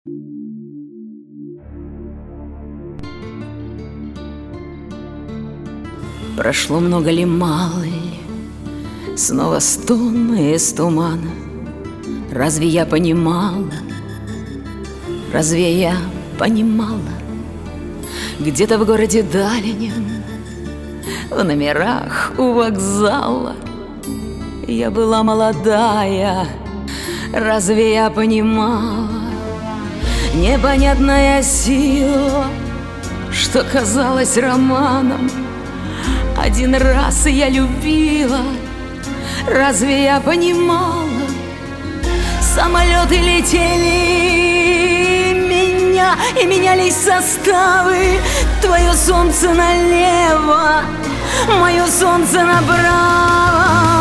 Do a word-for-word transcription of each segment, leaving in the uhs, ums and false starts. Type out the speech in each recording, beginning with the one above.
Прошло много ли, мало ли, снова стон из тумана. Разве я понимала, разве я понимала? Где-то в городе дальнем, в номерах у вокзала я была молодая, разве я понимала? Непонятная сила, что казалось романом. Один раз я любила, разве я понимала? Самолеты летели меня, и менялись составы. Твое солнце налево, мое солнце направо.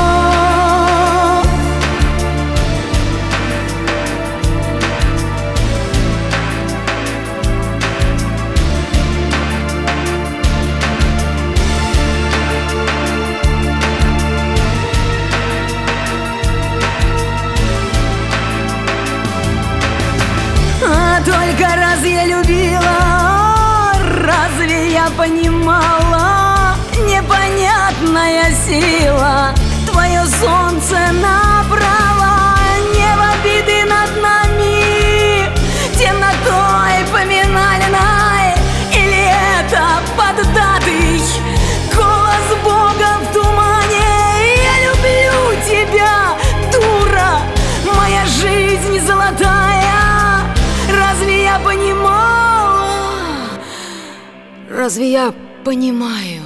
Только раз я любила, разве я понимала? Непонятная сила, твое солнце направо. Небо биты над нами темнотой поминальной, или это поддатый голос Бога в тумане? Я люблю тебя, дура, моя жизнь золотая. Разве я понимала? Разве я понимаю?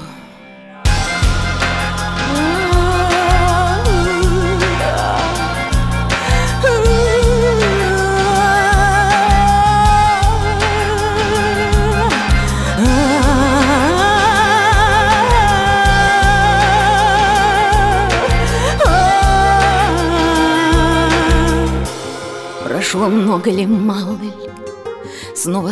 Прошло много ли, мало ли, снова